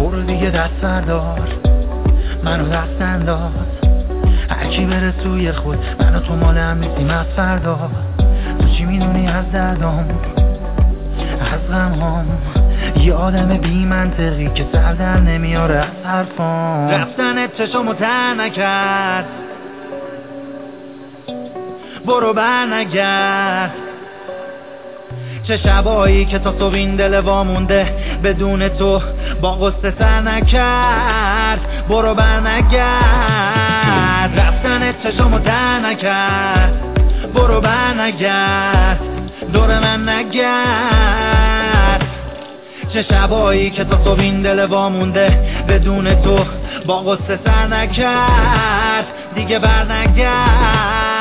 برو دیگه دست بردار، منو دست انداز، هرکی بره سوی خود، منو تو مال هم نیستیم از فردا. تو چی میدونی از دردام، از غمهام، یه آدم بی منطقی که سر در نمیاره از حرفام. رفتنت چشمو تر نکرد، برو بر نگرد. چه شبایی که تا صبح این دل وامونده بدون تو با غصه سر نکرد، برو بر نگرد. رفتنت چشمو تر نکرد، برو بر نگرد، دور من نگرد. چه شبایی که تا صبح این دل وامونده بدون تو با غصه سر نکرد، دیگه بر نگرد.